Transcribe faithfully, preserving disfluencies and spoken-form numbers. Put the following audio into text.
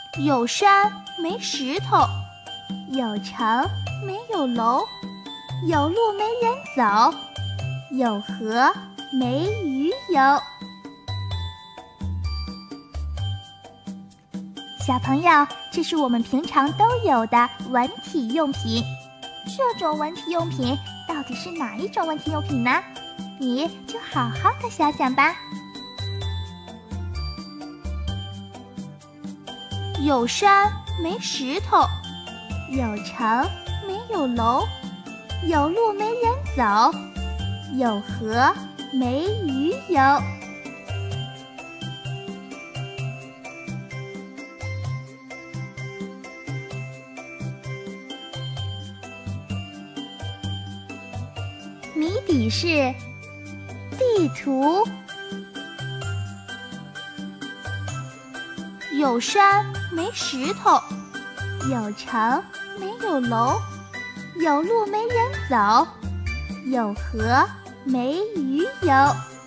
有山没石头，有城没有楼，有路没人走，有河没鱼游。小朋友，这是我们平常都有的文体用品。这种文体用品到底是哪一种文体用品呢？你就好好的想想吧。有山没石头，有城没有楼，有路没人走，有河没鱼游。谜底是地图。有山没石头，有城没有楼，有路没人走，有河没鱼游。